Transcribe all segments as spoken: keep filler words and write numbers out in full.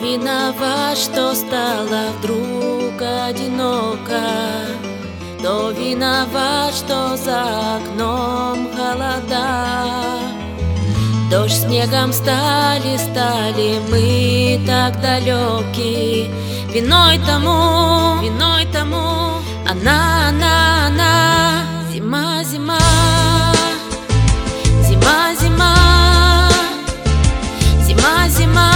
виноват, что стало вдруг одиноко? Кто виноват, что за окном холода? Дождь снегом стали, стали мы так далеки. Виной тому, виной тому она, она, она. Зима, зима, зима, зима, зима, зима.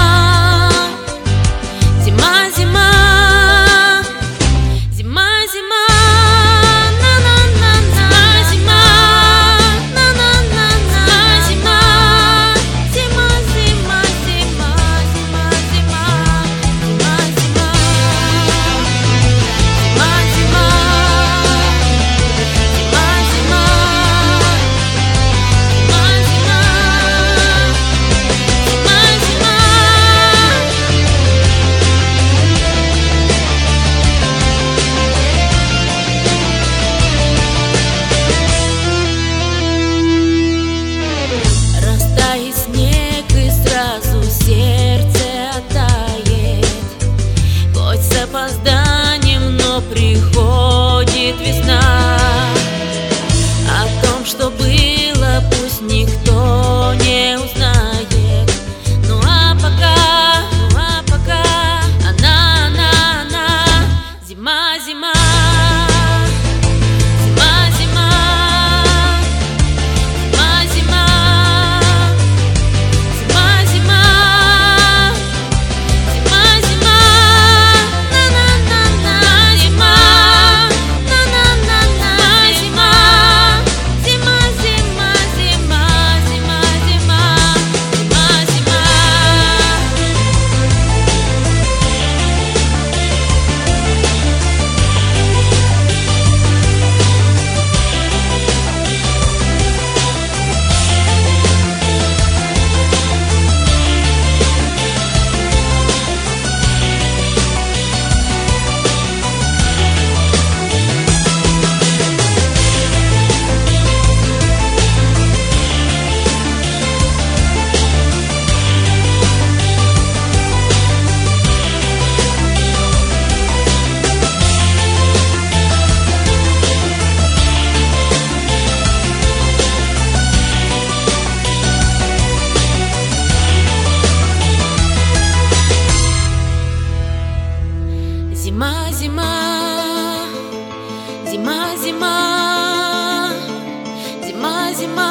Сердце оттает, хоть с опозданием, но приходит весна. О том, что было, пусть никто не узнает. Ну а пока, ну а пока она, она, она. Зима, зима. Зима, зима, зима, зима, зима, зима.